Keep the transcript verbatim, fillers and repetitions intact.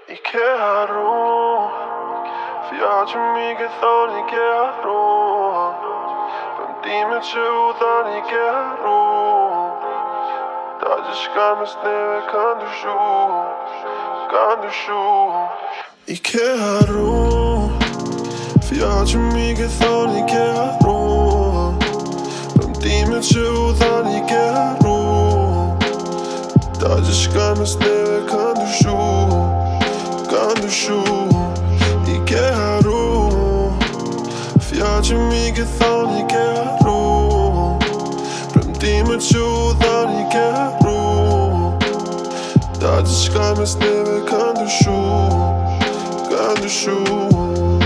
I ke harru Fjaqë mi ke thon i ke harru Pëmtime që u thon i ke harru Ta që shka mes neve ka ndryshu Ka ndryshu I ke harru Fjaqë mi ke thon i ke harru Pëmtime që u thon i ke harru Ta që shka mes neve ka ndryshu Ka ndryshu I ke harru Fjatë që mi ke thon i ke harru Premtimet që u dhan i ke harru Ta që shka mes neve ka ndryshu Ka ndryshu